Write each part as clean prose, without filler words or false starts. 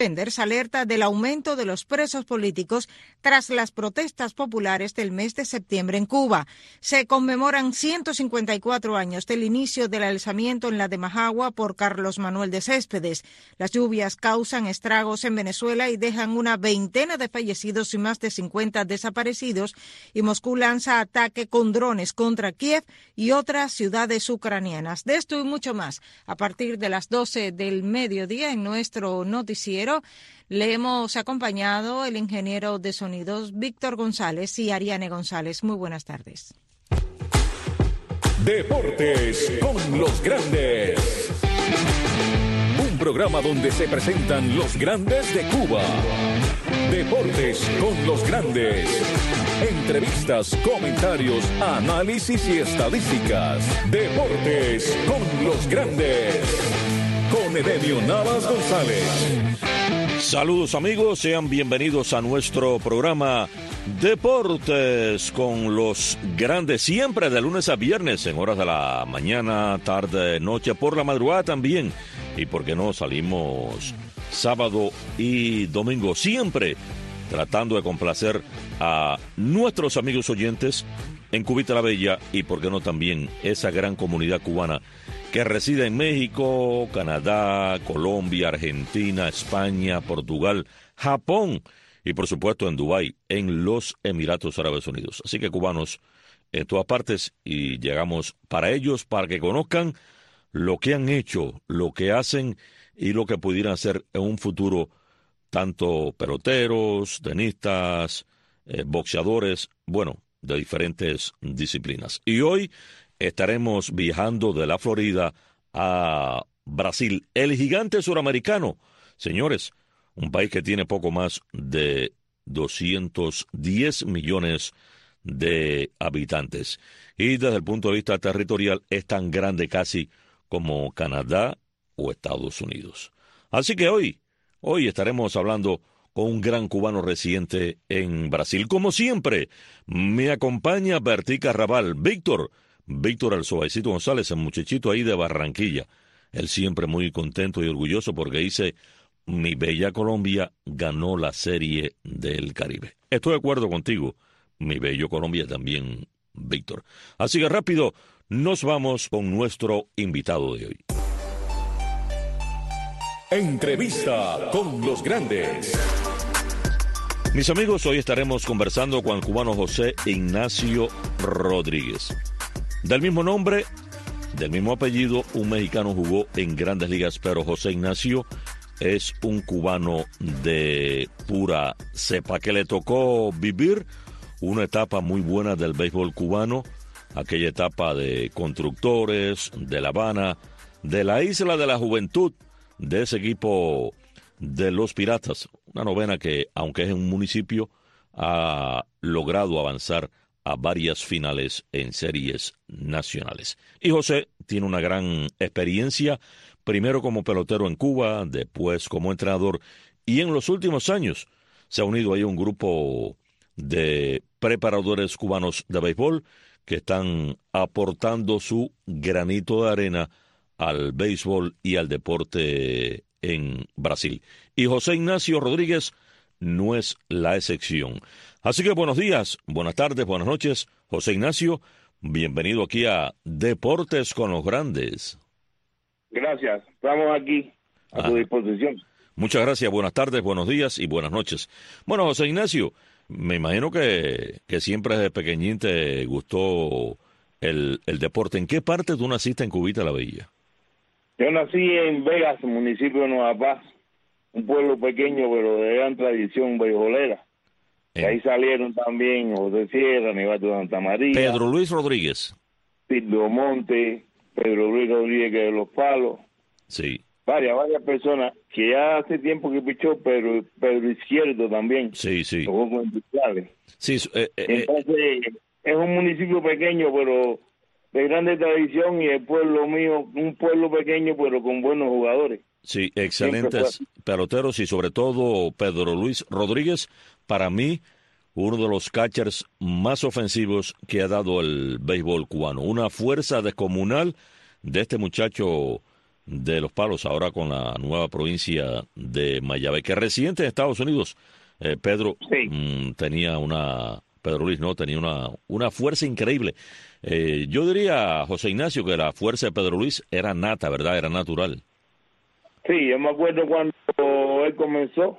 Defenders alerta del aumento de los presos políticos tras las protestas populares del mes de septiembre en Cuba. Se conmemoran 154 años del inicio del alzamiento en la de Majagua por Carlos Manuel de Céspedes. Las lluvias causan estragos en Venezuela y dejan una veintena de fallecidos y más de 50 desaparecidos, y Moscú lanza ataque con drones contra Kiev y otras ciudades ucranianas. De esto y mucho más a partir de las 12 del mediodía en nuestro noticiero. Le hemos acompañado el ingeniero de sonidos Víctor González y Ariane González. Muy buenas tardes. Deportes con los grandes. Un programa donde se presentan los grandes de Cuba. Deportes con los grandes. Entrevistas, comentarios, análisis y estadísticas. Deportes con los grandes. Con Edenio Navas González. Saludos amigos, sean bienvenidos a nuestro programa Deportes con los grandes, siempre de lunes a viernes en horas de la mañana, tarde, noche, por la madrugada también. Y por qué no, salimos sábado y domingo, siempre tratando de complacer a nuestros amigos oyentes en Cubita la Bella y por qué no también esa gran comunidad cubana que reside en México, Canadá, Colombia, Argentina, España, Portugal, Japón y por supuesto en Dubái, en los Emiratos Árabes Unidos. Así que cubanos en todas partes, y llegamos para ellos, para que conozcan lo que han hecho, lo que hacen y lo que pudieran hacer en un futuro, tanto peloteros, tenistas, boxeadores, bueno, de diferentes disciplinas. Y hoy estaremos viajando de la Florida a Brasil, el gigante suramericano. Señores, un país que tiene poco más de 210 millones de habitantes. Y desde el punto de vista territorial es tan grande casi como Canadá o Estados Unidos. Así que hoy estaremos hablando con un gran cubano residente en Brasil. Como siempre, me acompaña Bertica Raval. Víctor el Suavecito González, el muchachito ahí de Barranquilla. Él siempre muy contento y orgulloso porque dice, mi bella Colombia ganó la Serie del Caribe. Estoy de acuerdo contigo, mi bello Colombia también, Víctor. Así que rápido, nos vamos con nuestro invitado de hoy. Entrevista con los grandes. Mis amigos, hoy estaremos conversando con el cubano José Ignacio Rodríguez. Del mismo nombre, del mismo apellido, un mexicano jugó en Grandes Ligas, pero José Ignacio es un cubano de pura cepa, que le tocó vivir una etapa muy buena del béisbol cubano, aquella etapa de Constructores, de La Habana, de la Isla de la Juventud, de ese equipo de los Piratas, una novena que, aunque es en un municipio, ha logrado avanzar a varias finales en series nacionales. Y José tiene una gran experiencia, primero como pelotero en Cuba, después como entrenador, y en los últimos años se ha unido ahí a un grupo de preparadores cubanos de béisbol que están aportando su granito de arena al béisbol y al deporte en Brasil. Y José Ignacio Rodríguez no es la excepción. Así que buenos días, buenas tardes, buenas noches, José Ignacio, bienvenido aquí a Deportes con los Grandes. Gracias, estamos aquí a tu disposición. Muchas gracias, buenas tardes, buenos días y buenas noches. Bueno, José Ignacio, me imagino que siempre desde pequeñín te gustó el deporte. ¿En qué parte tú naciste en Cubita la Bella? Yo nací en Vegas, municipio de Nueva Paz, un pueblo pequeño pero de gran tradición beisbolera. De ahí salieron también José Sierra, Nivato de Santa María, Pedro Luis Rodríguez, Silvio Monte, Pedro Luis Rodríguez de Los Palos. Sí. Varias personas que ya hace tiempo que pichó, Pedro Izquierdo también. Sí. Sí, entonces, es un municipio pequeño, pero de grande tradición, y el pueblo mío, un pueblo pequeño, pero con buenos jugadores. Sí, excelentes peloteros y sobre todo Pedro Luis Rodríguez, para mí, uno de los catchers más ofensivos que ha dado el béisbol cubano. Una fuerza descomunal de este muchacho de Los Palos, ahora con la nueva provincia de Mayagüez, que residente en Estados Unidos, Pedro, Sí. Pedro Luis, ¿no? Tenía una fuerza increíble. Yo diría, José Ignacio, que la fuerza de Pedro Luis era nata, ¿verdad? Era natural. Sí, yo me acuerdo cuando él comenzó,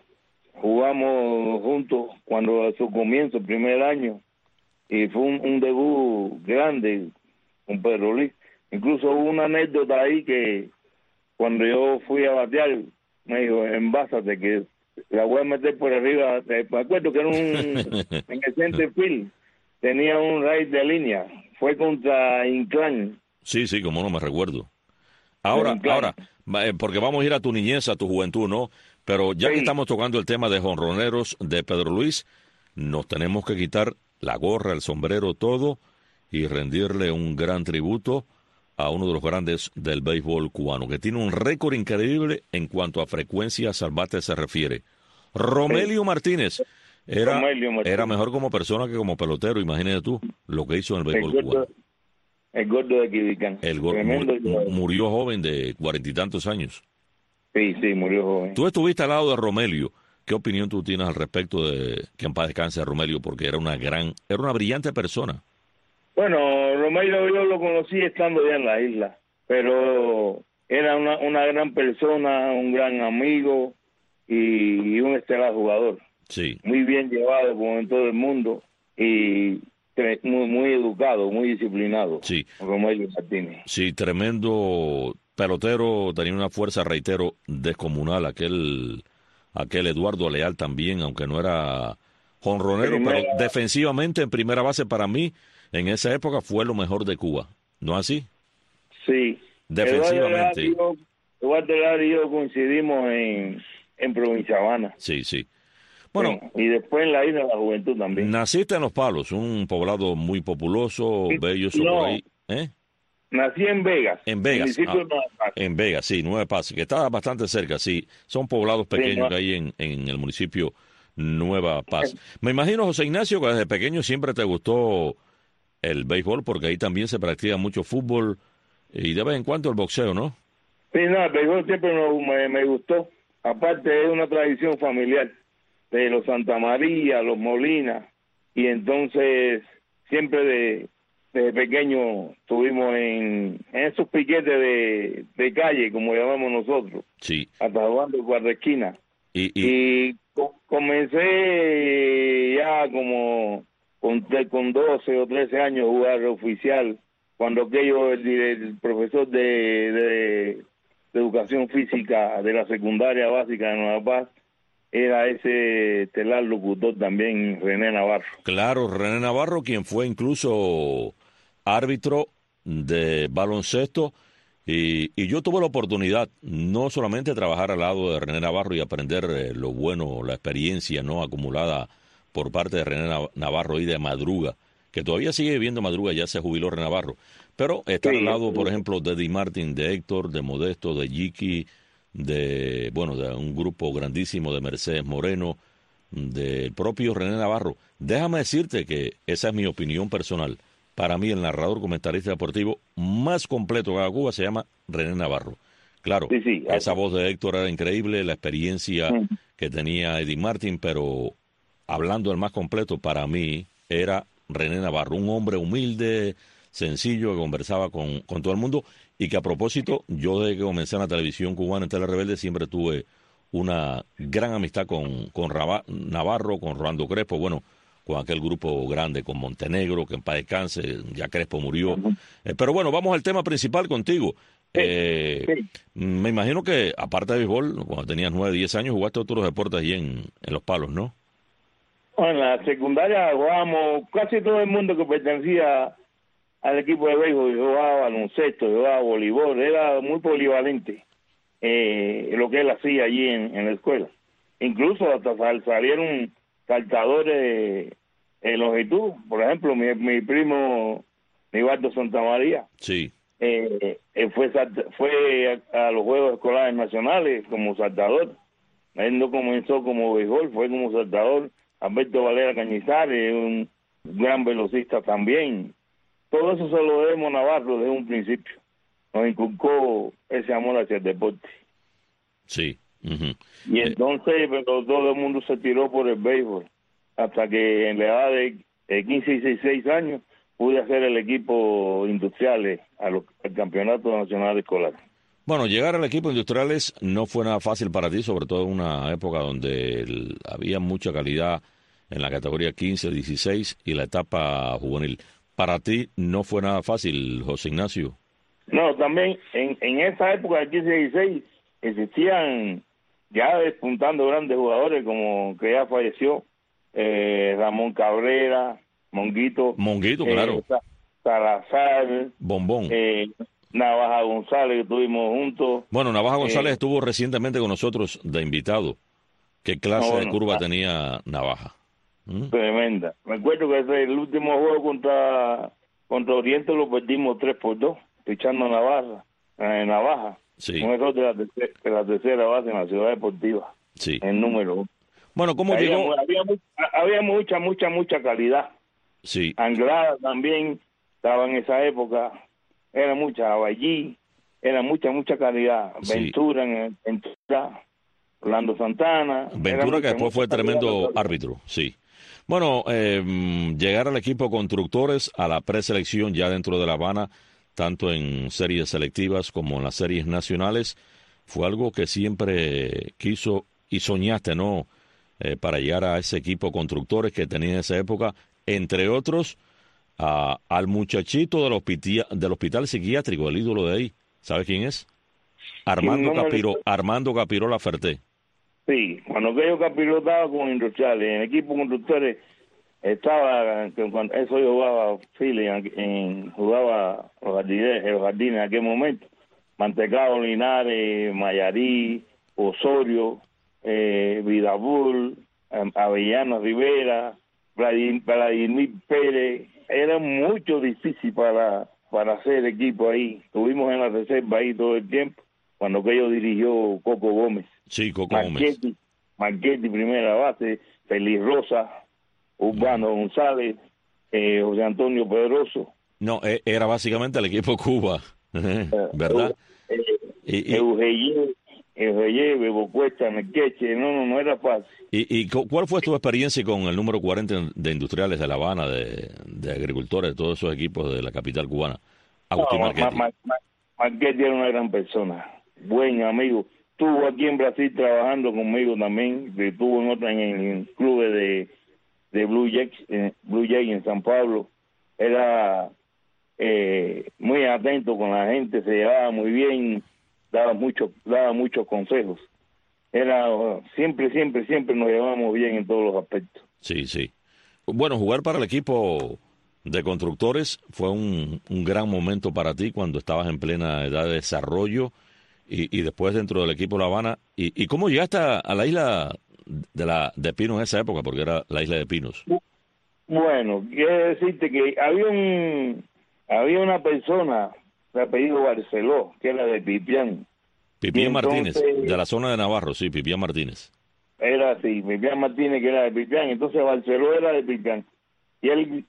jugamos juntos cuando a su comienzo, el primer año, y fue un debut grande con Pedro Luis. Incluso hubo una anécdota ahí que cuando yo fui a batear, me dijo, envásate que la voy a meter por arriba. Me acuerdo que era en el center field, tenía un raid de línea, fue contra Inclán. Sí, como no me recuerdo. Ahora, porque vamos a ir a tu niñez, a tu juventud, ¿no? Pero ya que estamos tocando el tema de jonroneros de Pedro Luis, nos tenemos que quitar la gorra, el sombrero, todo, y rendirle un gran tributo a uno de los grandes del béisbol cubano, que tiene un récord increíble en cuanto a frecuencias al bate se refiere. Romelio Martínez era mejor como persona que como pelotero, imagínate tú lo que hizo en el béisbol cubano. El gordo de Quibicán. El gordo murió joven de 40 y tantos años. Sí, murió joven. Tú estuviste al lado de Romelio. ¿Qué opinión tú tienes al respecto de que en paz descanse a Romelio? Porque era una brillante persona. Bueno, Romelio yo lo conocí estando ya en la isla, pero era una gran persona, un gran amigo y un estelar jugador. Sí. Muy bien llevado como en todo el mundo y muy educado, muy disciplinado. Sí. Romelio Martínez. Sí, tremendo pelotero, tenía una fuerza, reitero, descomunal. Aquel Eduardo Leal también, aunque no era jonronero, pero defensivamente en primera base para mí, en esa época fue lo mejor de Cuba. ¿No así? Sí. Defensivamente. Eduardo Leal y yo coincidimos en Provincia Habana. Sí. Bueno, y después en la isla de la Juventud también. Naciste en Los Palos, un poblado muy populoso, bello, por ahí. Nací en Vegas. En Vegas. En Vegas, sí, Nueva Paz, que está bastante cerca, sí. Son poblados pequeños que hay en el municipio Nueva Paz. Me imagino, José Ignacio, que desde pequeño siempre te gustó el béisbol, porque ahí también se practica mucho fútbol y de vez en cuando el boxeo, ¿no? Sí, el béisbol siempre me gustó. Aparte, es una tradición familiar de los Santa María, los Molina, y entonces siempre desde pequeño estuvimos en esos piquetes de calle, como llamamos nosotros, sí, hasta jugando cuarta y comencé ya como con 12 o 13 años a jugar oficial, cuando el profesor de educación física de la secundaria básica de Nueva Paz era ese estelar locutor también, René Navarro. Claro, René Navarro, quien fue incluso árbitro de baloncesto, y yo tuve la oportunidad no solamente de trabajar al lado de René Navarro y aprender lo bueno, la experiencia no acumulada por parte de René Navarro y de Madruga, que todavía sigue viviendo Madruga, ya se jubiló René Navarro, pero estar al lado, por ejemplo, de Eddie Martin, de Héctor, de Modesto, de Yiki, de un grupo grandísimo de Mercedes Moreno, del propio René Navarro. Déjame decirte que esa es mi opinión personal. Para mí el narrador comentarista deportivo más completo de Cuba se llama René Navarro. Claro, esa voz de Héctor era increíble, la experiencia que tenía Eddie Martin, pero hablando del más completo, para mí era René Navarro, un hombre humilde, sencillo, que conversaba con todo el mundo, y que a propósito, yo desde que comencé en la televisión cubana en Tele Rebelde siempre tuve una gran amistad con Navarro, con Rolando Crespo, con aquel grupo grande, con Montenegro, que en paz descanse, ya Crespo murió. Pero bueno, vamos al tema principal contigo. Me imagino que, aparte de béisbol, cuando tenías 9, 10 años, jugaste otros deportes allí en Los Palos, ¿no? En la secundaria jugábamos, casi todo el mundo que pertenecía al equipo de béisbol, yo jugaba baloncesto, yo jugaba voleibol, era muy polivalente lo que él hacía allí en la escuela. Incluso hasta salieron saltadores en longitud. Por ejemplo, mi primo Nivaldo Santamaría, sí, fue a los Juegos Escolares Nacionales como saltador. Él no comenzó como béisbol, fue como saltador. Alberto Valera Cañizares, un gran velocista también. Todo eso se lo debemos a Navarro desde un principio. nos inculcó ese amor hacia el deporte. Sí. Uh-huh. Y entonces pero todo el mundo se tiró por el béisbol, hasta que en la edad de 15 y 16 años pude hacer el equipo industriales al campeonato nacional escolar. Bueno, llegar al equipo industriales no fue nada fácil para ti, sobre todo en una época donde había mucha calidad en la categoría 15, 16 y la etapa juvenil. Para ti no fue nada fácil, José Ignacio. No, también en esa época de 15 y 16 existían ya despuntando grandes jugadores como que ya falleció, Ramón Cabrera, Monguito, claro, Salazar, Bombón, Navaja González, que estuvimos juntos. Bueno, Navaja González estuvo recientemente con nosotros de invitado. ¿Qué clase de curva tenía Navaja? Tremenda. Me acuerdo que el último juego contra Oriente lo perdimos 3-2, pichando Navaja. Sí. Un error de la tercera base en la Ciudad Deportiva. Sí. El número 1. Bueno, ¿cómo llegó? Había mucha calidad. Sí. Anglada también estaba en esa época. Era mucha Avallí, era mucha calidad. Sí. Ventura, Orlando Santana. Ventura, que después fue tremendo árbitro, sí. Bueno, llegar al equipo constructores, a la preselección ya dentro de La Habana, tanto en series selectivas como en las series nacionales, fue algo que siempre quiso y soñaste, ¿no? Para llegar a ese equipo constructores que tenía en esa época, entre otros, al muchachito del hospital psiquiátrico, el ídolo de ahí. ¿Sabes quién es? Armando Capirola Ferté. Sí, cuando yo capilotaba con Industriales, en el equipo constructores estaba, cuando eso yo jugaba jugaba los jardines en aquel momento, Mantecado, Linares, Mayarí, Osorio, Vidabul, Avellano Rivera, Vladimir Pérez. Era mucho difícil para hacer equipo ahí. Estuvimos en la reserva ahí todo el tiempo, cuando aquello dirigió Coco Gómez. Sí, Coco Gómez. Marchetti, primera base, Feliz Rosa, Urbano González, José Antonio Pedroso. No, era básicamente el equipo Cuba, ¿verdad? Eugeye, Bebo Cuesta, Mequeche, no era fácil. ¿Y cuál fue tu experiencia con el número 40 de Industriales de La Habana, de agricultores, de todos esos equipos de la capital cubana? Agustín Marchetti. Marchetti era una gran persona, buen amigo. Estuvo aquí en Brasil trabajando conmigo también, estuvo en el club de Blue Jays en San Pablo. Era muy atento con la gente, se llevaba muy bien, daba muchos consejos. Era siempre nos llevábamos bien en todos los aspectos. Sí, sí. Bueno, jugar para el equipo de constructores fue un gran momento para ti cuando estabas en plena edad de desarrollo y después dentro del equipo La Habana. ¿Y cómo llegaste a la isla de Pinos en esa época? Porque era la isla de Pinos. Bueno, quiero decirte que había una persona de apellido Barceló, que era de Pipián. Pipián Martínez, de la zona de Navarro, sí, Pipián Martínez. Era así, Pipián Martínez, que era de Pipián. Entonces Barceló era de Pipián. Y él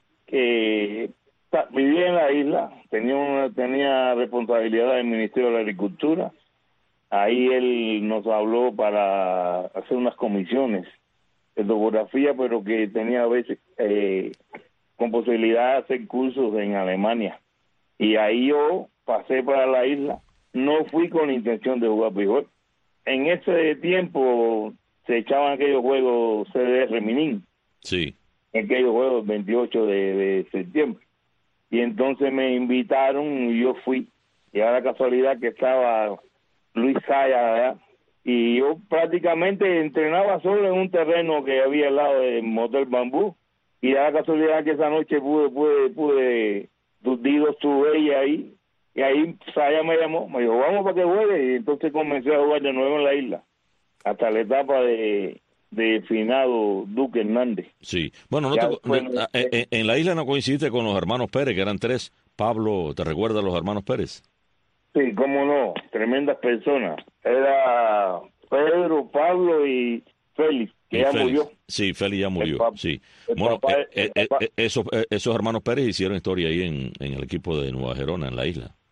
vivía en la isla, tenía responsabilidad del Ministerio de la Agricultura. Ahí él nos habló para hacer unas comisiones de topografía, pero que tenía a veces con posibilidad de hacer cursos en Alemania. Y ahí yo pasé para la isla. No fui con la intención de jugar béisbol. En ese tiempo se echaban aquellos juegos CDR Minin. Sí. Aquellos juegos 28 de septiembre. Y entonces me invitaron y yo fui. Y a la casualidad que estaba Luis Saya, ¿verdad? Y yo prácticamente entrenaba solo en un terreno que había al lado del Motel Bambú. Y a la casualidad que esa noche pude Dudido estuve ella ahí. Y ahí Saya me llamó, me dijo, vamos para que juegue. Y entonces comencé a jugar de nuevo en la isla, hasta la etapa de finado Duque Hernández. Sí, bueno, en la isla no coincidiste con los hermanos Pérez, que eran 3. Pablo, ¿te recuerdas los hermanos Pérez? Sí, cómo no, tremendas personas. Era Pedro, Pablo y Félix, que ya murió. Sí, Félix ya murió, sí. Bueno, esos hermanos Pérez hicieron historia ahí en el equipo de Nueva Gerona, en la isla.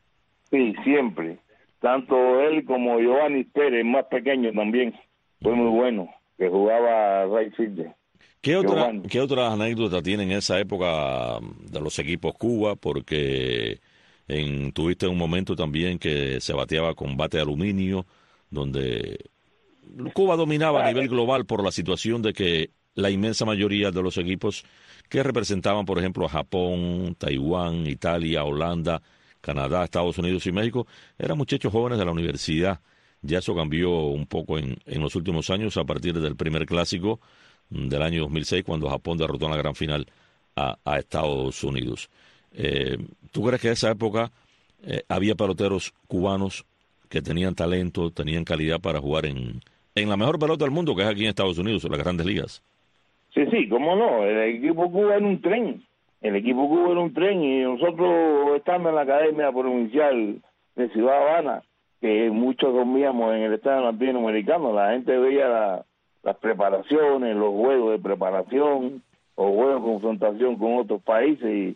Sí, siempre. Tanto él como Giovanni Pérez, más pequeño también, fue muy bueno, que jugaba right fielder. ¿Qué otras anécdotas tiene en esa época de los equipos Cuba? Porque tuviste un momento también que se bateaba con bate de aluminio, donde Cuba dominaba a nivel global por la situación de que la inmensa mayoría de los equipos que representaban, por ejemplo, a Japón, Taiwán, Italia, Holanda, Canadá, Estados Unidos y México, eran muchachos jóvenes de la universidad. Ya eso cambió un poco en los últimos años a partir del primer clásico del año 2006, cuando Japón derrotó en la gran final a Estados Unidos. ¿Tú crees que en esa época había peloteros cubanos que tenían talento, tenían calidad para jugar en la mejor pelota del mundo, que es aquí en Estados Unidos, en las grandes ligas? Sí, cómo no, el equipo Cuba era un tren. El equipo Cuba era un tren y nosotros estando en la Academia Provincial de Ciudad Habana, que muchos dormíamos en el estado latinoamericano, la gente veía las preparaciones, los juegos de preparación, o juegos de confrontación con otros países,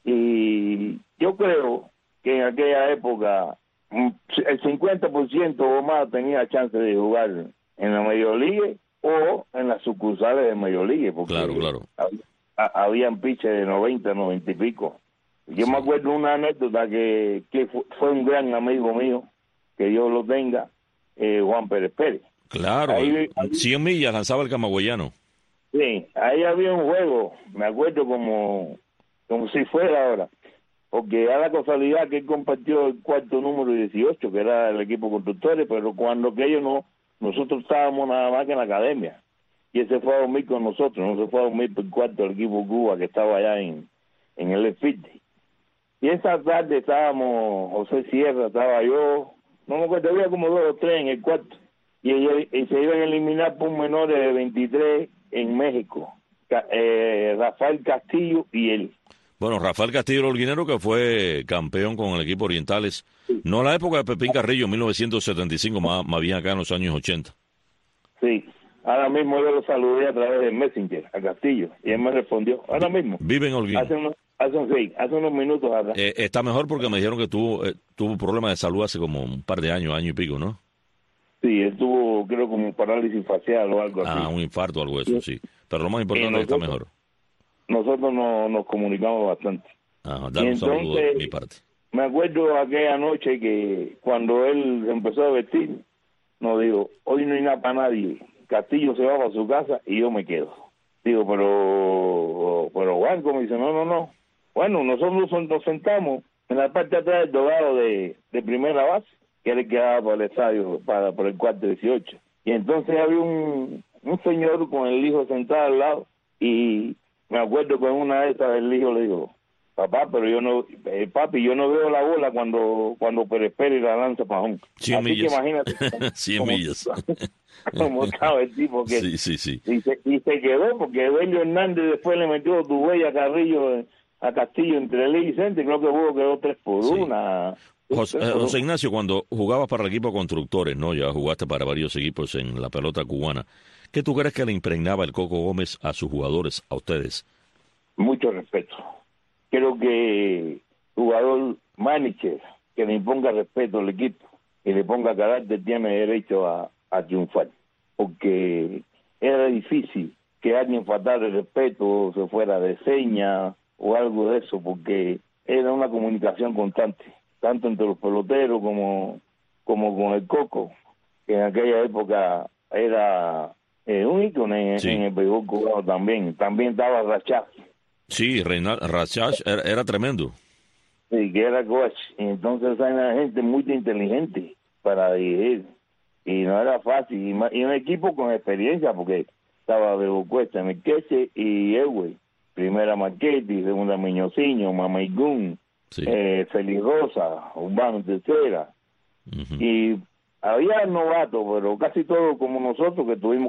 y yo creo que en aquella época el 50% o más tenía chance de jugar en la Major League o en las sucursales de Major League, porque claro. Habían pitches de 90 y pico. Yo me acuerdo una anécdota que fue un gran amigo mío, que Dios lo tenga, Juan Pérez Pérez. Claro, ahí, 100 millas lanzaba el camagüeyano. Sí, ahí había un juego, me acuerdo como si fuera ahora, porque a la casualidad que él compartió el cuarto número 18, que era el equipo constructores, pero cuando nosotros estábamos nada más que en la academia, y él se fue a dormir con nosotros, no se fue a dormir por el cuarto del equipo Cuba, que estaba allá en el F50. Y esa tarde estábamos, José Sierra, estaba yo, no me acuerdo, había como 2 o 3 en el cuarto, y se iban a eliminar por menores de 23 en México, Rafael Castillo y él. Bueno, Rafael Castillo el holguinero, que fue campeón con el equipo Orientales, sí. No en la época de Pepín Carrillo, 1975, más bien acá en los años 80. Sí, ahora mismo yo lo saludé a través de Messenger, a Castillo, y él me respondió, ahora mismo. Vive en Holguín. Hace unos minutos atrás. Está mejor porque me dijeron que tuvo problemas de salud hace como un par de año y pico, ¿no? Sí, él tuvo, creo, como parálisis facial o algo así. Un infarto o algo de eso, sí. Pero lo más importante es que está mejor. Nosotros nos comunicamos bastante. Dale un saludo de mi parte. Me acuerdo aquella noche que cuando él empezó a vestir, nos dijo, hoy no hay nada para nadie. Castillo se va para su casa y yo me quedo. Digo, pero Juan, como dice, no. Bueno, nosotros nos sentamos en la parte de atrás del dogado de primera base, que era el que daba para el estadio, por el cuarto 18. Y entonces había un señor con el hijo sentado al lado, y me acuerdo que en una de esas el hijo le dijo, papá, pero yo no veo la bola cuando Pérez Pérez la lanza para home. 100 Así millas. que imagínate. 100 millas. Como estaba el tipo que... Sí. Y se quedó, porque Evelio Hernández después le metió tu huella a Carrillo, a Castillo entre él y Cente, creo que quedó 3-1. José Ignacio, cuando jugabas para el equipo constructores, ¿no? Ya jugaste para varios equipos en la pelota cubana. ¿Qué tú crees que le impregnaba el Coco Gómez a sus jugadores, a ustedes? Mucho respeto. Creo que jugador manager que le imponga respeto al equipo y le ponga carácter tiene derecho a triunfar, porque era difícil que alguien faltara el respeto o se fuera de seña o algo de eso, porque era una comunicación constante, tanto entre los peloteros como con el Coco, que en aquella época era un ícono en el béisbol cubano también. También estaba Rachaz. Sí, Rachaz era tremendo. Sí, que era coach. Y entonces era gente muy inteligente para dirigir. Y no era fácil. Y un equipo con experiencia, porque estaba Bebo Cuesta, Mequeche y Ewey. Primera Marchetti, segunda Miñociño, Mamaigún, Félix Rosa, Urbano tercera. Uh-huh. Y había novatos, pero casi todos como nosotros, que tuvimos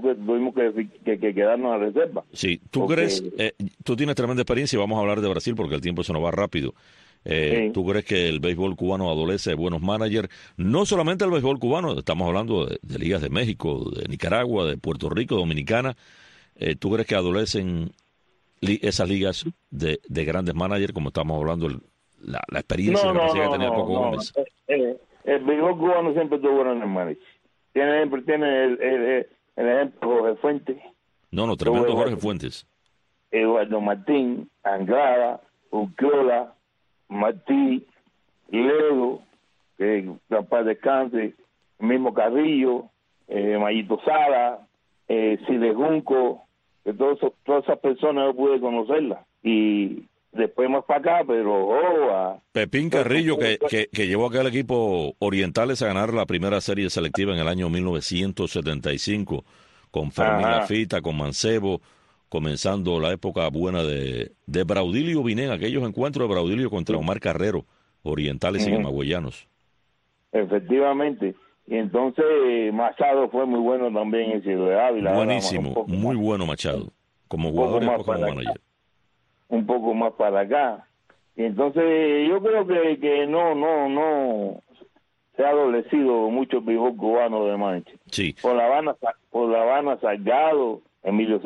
que quedarnos a reserva. Sí, ¿tú crees? Tú tienes tremenda experiencia y vamos a hablar de Brasil porque el tiempo se nos va rápido. Sí. ¿Tú crees que el béisbol cubano adolece de buenos managers? No solamente el béisbol cubano, estamos hablando de ligas de México, de Nicaragua, de Puerto Rico, Dominicana. ¿Tú crees que adolecen esas ligas de grandes managers, como estamos hablando la experiencia que parecía que tenía Coco Gómez. El béisbol cubano siempre tuvo buenos hermanos. Siempre tiene el ejemplo de Jorge Fuentes. No, tremendo Jorge Fuentes. Eduardo Martín, Anglada, Urquiola, Martí, Ledo, que capaz descanse, el mismo Carrillo, Mayito Sala, Cide Junco, que todas esas personas yo pude conocerlas. Y después más para acá, pero Pepín Carrillo, que llevó a aquel equipo Orientales a ganar la primera serie selectiva en el año 1975, con Fermín Lafita, con Mancebo, comenzando la época buena de Braudilio Vinén, aquellos encuentros de Braudilio contra Omar Carrero, Orientales y Camagüeyanos. Efectivamente. Y entonces Machado fue muy bueno también en Ciudad de Ávila. Buenísimo, muy bueno Machado, como jugador y después como manager. Un poco más para acá. Y entonces yo creo que no se ha adolecido mucho el béisbol cubano de Manche. Sí. Por La Habana Salgado, Emilio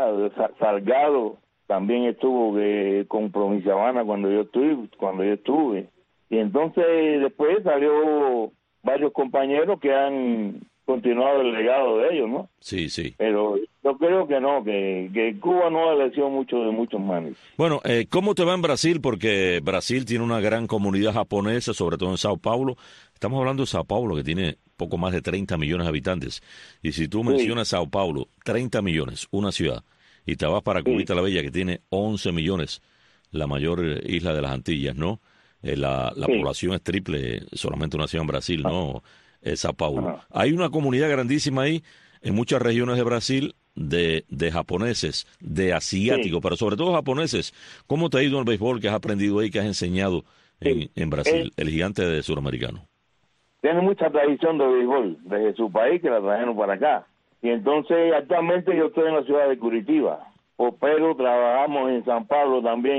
Salgado también estuvo con Provincia Habana cuando yo estuve. Y entonces después salió varios compañeros que han continuado el legado de ellos, ¿no? Sí. Pero yo creo que no, que Cuba no adoleció mucho de muchos managers. Bueno, ¿cómo te va en Brasil? Porque Brasil tiene una gran comunidad japonesa, sobre todo en Sao Paulo. Estamos hablando de Sao Paulo, que tiene poco más de 30 millones de habitantes. Y si tú mencionas Sao Paulo, 30 millones, una ciudad, y te vas para Cubita la Bella, que tiene 11 millones, la mayor isla de las Antillas, ¿no? La población es triple, solamente una ciudad en Brasil, ¿no? Sao Paulo. Hay una comunidad grandísima ahí, en muchas regiones de Brasil, de japoneses, de asiáticos, pero sobre todo japoneses. ¿Cómo te ha ido en el béisbol que has aprendido ahí, que has enseñado en Brasil, el gigante suramericano? Tiene mucha tradición de béisbol desde su país, que la trajeron para acá. Y entonces actualmente yo estoy en la ciudad de Curitiba, pero trabajamos en San Pablo también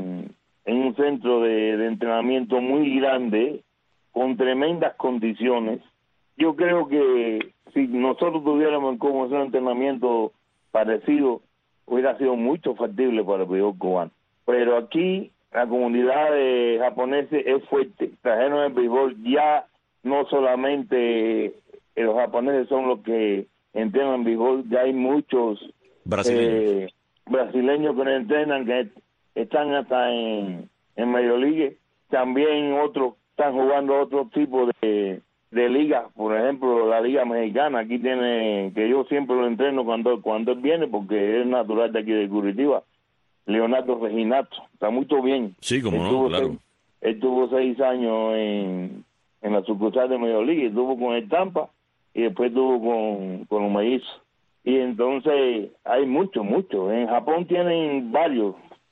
en un centro de entrenamiento muy grande, con tremendas condiciones. Yo creo que si nosotros tuviéramos como un entrenamiento parecido, hubiera sido mucho factible para el béisbol cubano. Pero aquí la comunidad de japoneses es fuerte. Trajeron el béisbol, ya no solamente los japoneses son los que entrenan béisbol, ya hay muchos brasileños que no entrenan, que están hasta en Major League. También otros están jugando otro tipo de ligas, por ejemplo la Liga Mexicana. Aquí tiene, que yo siempre lo entreno cuando él viene, porque es natural de aquí de Curitiba, Leonardo Reginato, está muy bien. Sí, como no, claro. Él tuvo 6 años en la sucursal de Major League, estuvo con el Tampa y después estuvo con los Mellizos. Y entonces hay muchos. En Japón tienen varios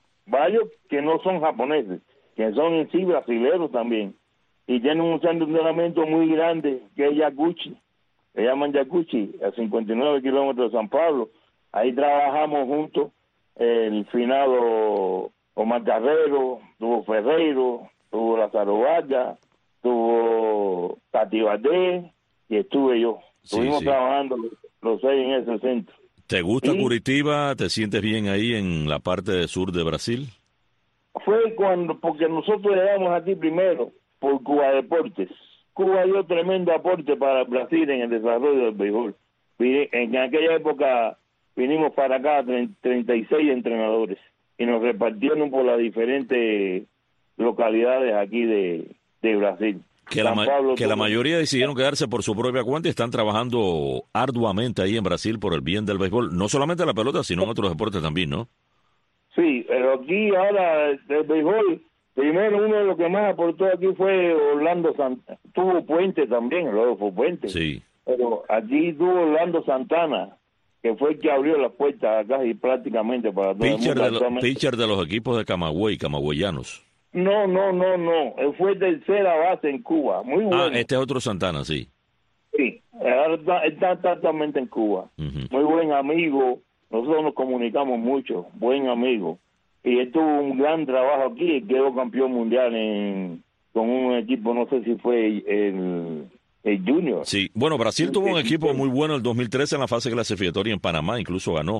que no son japoneses, que son en sí brasileños también. Y tienen un centro de entrenamiento muy grande, que es Yacuchi, le llaman Yacuchi, a 59 kilómetros de San Pablo. Ahí trabajamos juntos, el finado Omar Carrero, tuvo Ferreiro, tuvo Lázaro Vargas, tuvo Tati Badé, y estuve yo. Estuvimos trabajando los 6 en ese centro. ¿Te gusta Curitiba? ¿Te sientes bien ahí en la parte sur de Brasil? Fue porque nosotros llegamos aquí primero, por Cuba Deportes. Cuba dio tremendo aporte para Brasil en el desarrollo del béisbol. En aquella época vinimos para acá 36 entrenadores y nos repartieron por las diferentes localidades aquí de Brasil. Que la mayoría decidieron quedarse por su propia cuenta y están trabajando arduamente ahí en Brasil por el bien del béisbol, no solamente la pelota, sino en otros deportes también, ¿no? Sí, pero aquí ahora el béisbol, primero uno de los que más aportó aquí fue Orlando Santana. Tuvo Puente también, luego fue Puente. Sí. Pero aquí tuvo Orlando Santana, que fue el que abrió las puertas acá y prácticamente para todo el mundo. Pitcher de los equipos de Camagüey, camagüeyanos. No. Él fue tercera base en Cuba. Muy bueno. Este es otro Santana, sí. Sí, ahora está exactamente en Cuba. Muy buen amigo. Nosotros nos comunicamos mucho. Buen amigo. Y él tuvo un gran trabajo aquí. Quedó campeón mundial con un equipo, no sé si fue el Junior. Sí, bueno, Brasil tuvo un equipo muy bueno en el 2013 en la fase clasificatoria en Panamá. Incluso ganó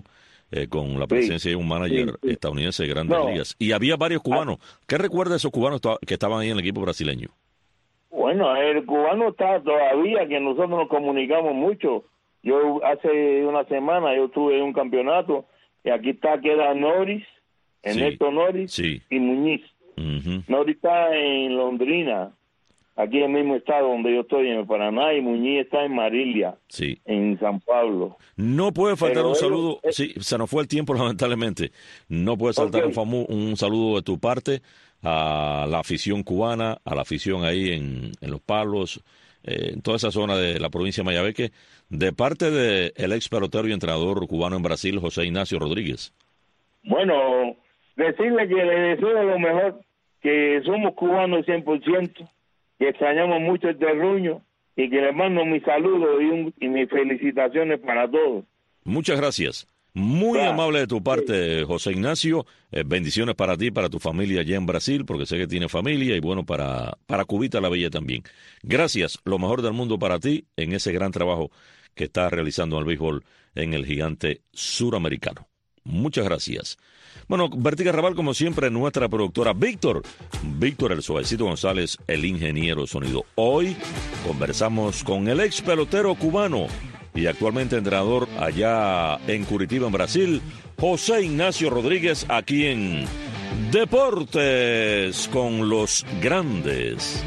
con la presencia de un manager estadounidense de Grandes Ligas. Y había varios cubanos. ¿Qué recuerda de esos cubanos que estaban ahí en el equipo brasileño? Bueno, el cubano está todavía, que nosotros nos comunicamos mucho. Yo hace una semana yo estuve en un campeonato y aquí queda Norris, Ernesto Norris y Muñiz. Norris está en Londrina, aquí en el mismo estado donde yo estoy, en el Paraná, y Muñiz está en Marilia, en San Pablo. No puede faltar un saludo, se nos fue el tiempo lamentablemente, no puede faltar un saludo de tu parte a la afición cubana, a la afición ahí en Los Palos, en toda esa zona de la provincia de Mayabeque, de parte del ex pelotero y entrenador cubano en Brasil, José Ignacio Rodríguez. Bueno, decirle que le deseo lo mejor, que somos cubanos 100%, que extrañamos mucho el terruño y que les mando mi saludo y mis felicitaciones para todos. Muchas gracias. Muy amable de tu parte, José Ignacio. Bendiciones para ti, para tu familia allá en Brasil, porque sé que tiene familia, y bueno, para Cubita la Bella también. Gracias, lo mejor del mundo para ti en ese gran trabajo que estás realizando en el béisbol en el gigante suramericano. Muchas gracias. Bueno, Bertica Raval, como siempre, nuestra productora Víctor el Suavecito González, el ingeniero de sonido. Hoy conversamos con el ex pelotero cubano y actualmente entrenador allá en Curitiba, en Brasil, José Ignacio Rodríguez, aquí en Deportes con los Grandes.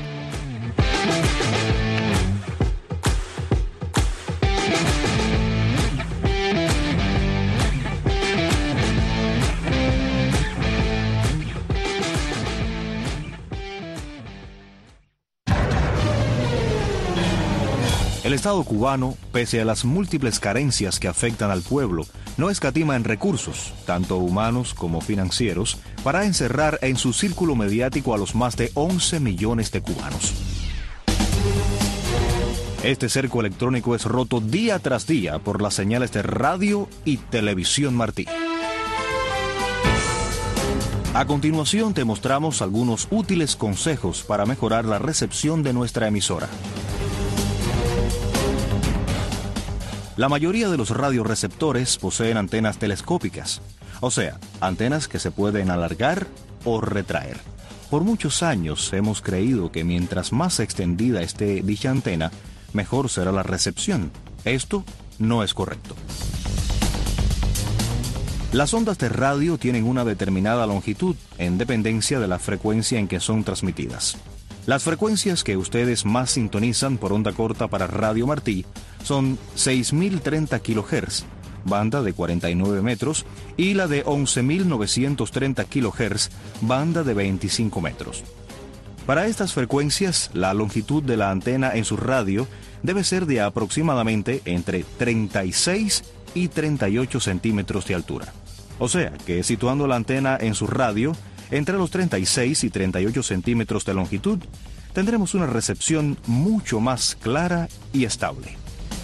El Estado cubano, pese a las múltiples carencias que afectan al pueblo, no escatima en recursos, tanto humanos como financieros, para encerrar en su círculo mediático a los más de 11 millones de cubanos. Este cerco electrónico es roto día tras día por las señales de radio y televisión Martí. A continuación te mostramos algunos útiles consejos para mejorar la recepción de nuestra emisora. La mayoría de los radioreceptores poseen antenas telescópicas, o sea, antenas que se pueden alargar o retraer. Por muchos años hemos creído que mientras más extendida esté dicha antena, mejor será la recepción. Esto no es correcto. Las ondas de radio tienen una determinada longitud en dependencia de la frecuencia en que son transmitidas. Las frecuencias que ustedes más sintonizan por onda corta para Radio Martí son 6.030 kHz, banda de 49 metros, y la de 11.930 kHz, banda de 25 metros. Para estas frecuencias, la longitud de la antena en su radio debe ser de aproximadamente entre 36 y 38 centímetros de altura. O sea, que situando la antena en su radio entre los 36 y 38 centímetros de longitud, tendremos una recepción mucho más clara y estable.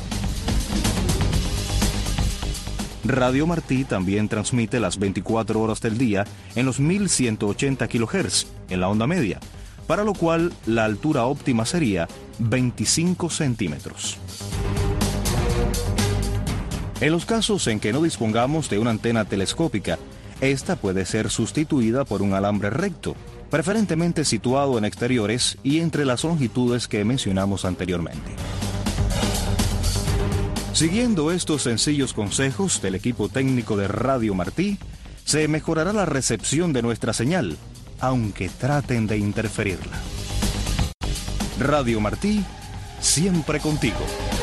Radio Martí también transmite las 24 horas del día en los 1180 kHz en la onda media, para lo cual la altura óptima sería 25 centímetros. En los casos en que no dispongamos de una antena telescópica, esta puede ser sustituida por un alambre recto, preferentemente situado en exteriores y entre las longitudes que mencionamos anteriormente. Siguiendo estos sencillos consejos del equipo técnico de Radio Martí, se mejorará la recepción de nuestra señal, aunque traten de interferirla. Radio Martí, siempre contigo.